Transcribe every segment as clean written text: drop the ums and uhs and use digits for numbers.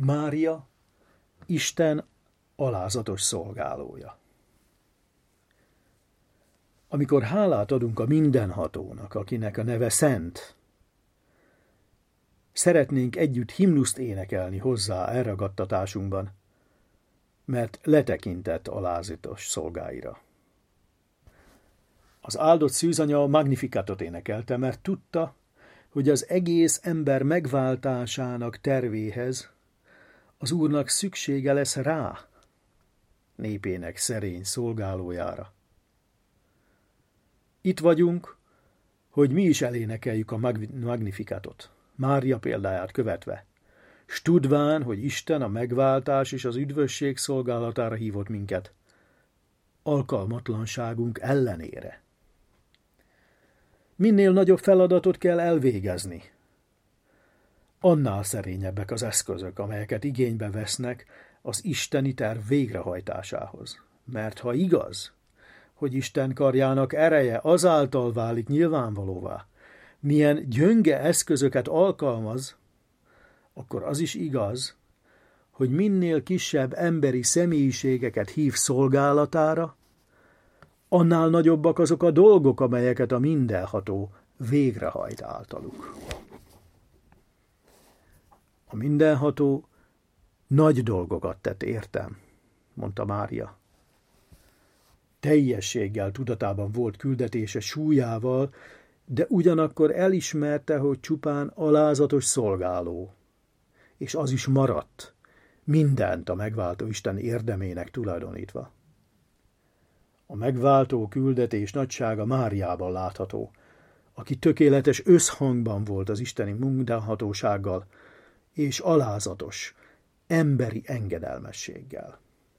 Mária, Isten alázatos szolgálója. Amikor hálát adunk a mindenhatónak, akinek a neve Szent, szeretnénk együtt himnuszt énekelni hozzá elragadtatásunkban, mert letekintett alázatos szolgáira. Az áldott szűzanya a Magnificatot énekelte, mert tudta, hogy az egész ember megváltásának tervéhez az Úrnak szüksége lesz rá, népének szerény szolgálójára. Itt vagyunk, hogy mi is elénekeljük a Magnificatot, Mária példáját követve, s tudván, hogy Isten a megváltás és az üdvösség szolgálatára hívott minket, alkalmatlanságunk ellenére. Minél nagyobb feladatot kell elvégezni, annál szerényebbek az eszközök, amelyeket igénybe vesznek az isteni terv végrehajtásához. Mert ha igaz, hogy Isten karjának ereje azáltal válik nyilvánvalóvá, milyen gyönge eszközöket alkalmaz, akkor az is igaz, hogy minél kisebb emberi személyiségeket hív szolgálatára, annál nagyobbak azok a dolgok, amelyeket a mindenható végrehajt általuk. A mindenható nagy dolgokat tett értem, mondta Mária. Teljességgel tudatában volt küldetése súlyával, de ugyanakkor elismerte, hogy csupán alázatos szolgáló, és az is maradt, mindent a megváltó Isten érdemének tulajdonítva. A megváltó küldetés nagysága Máriában látható, aki tökéletes összhangban volt az isteni mindenhatósággal, és alázatos, emberi engedelmességgel.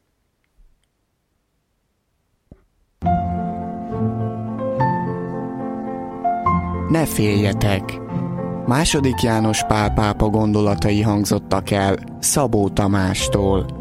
Ne féljetek! II. János Pál pápa gondolatai hangzottak el Szabó Tamástól.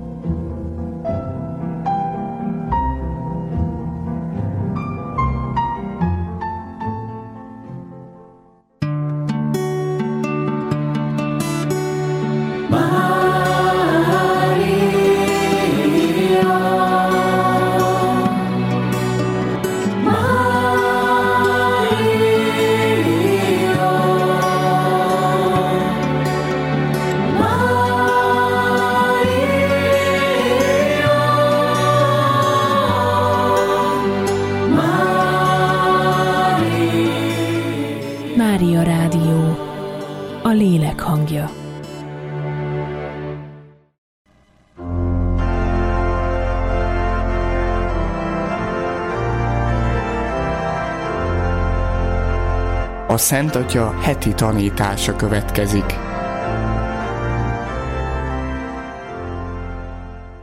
Mária Rádió, a lélek hangja. A Szent Atya heti tanítása következik.